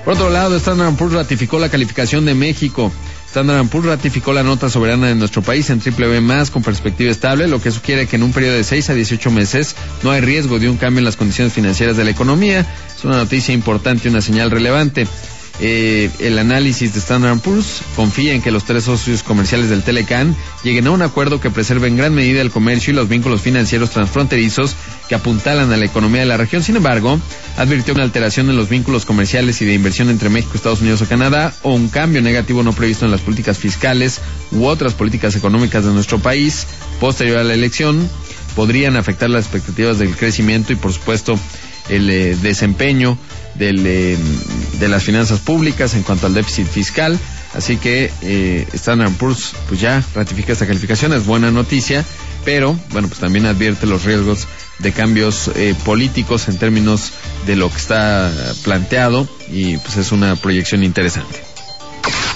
Por otro lado, Standard & Poor's ratificó la calificación de México. Standard & Poor's ratificó la nota soberana de nuestro país en BBB+, con perspectiva estable, lo que sugiere que en un periodo de 6 a 18 meses no hay riesgo de un cambio en las condiciones financieras de la economía. Es una noticia importante y una señal relevante. El análisis de Standard & Poor's confía en que los 3 socios comerciales del Telecán lleguen a un acuerdo que preserve en gran medida el comercio y los vínculos financieros transfronterizos que apuntalan a la economía de la región. Sin embargo, advirtió una alteración en los vínculos comerciales y de inversión entre México, Estados Unidos o Canadá, o un cambio negativo no previsto en las políticas fiscales u otras políticas económicas de nuestro país posterior a la elección podrían afectar las expectativas del crecimiento y, por supuesto, el desempeño de las finanzas públicas en cuanto al déficit fiscal. Así que Standard & Poor's pues ya ratifica esta calificación, es buena noticia, pero bueno, pues también advierte los riesgos de cambios políticos en términos de lo que está planteado, y pues es una proyección interesante.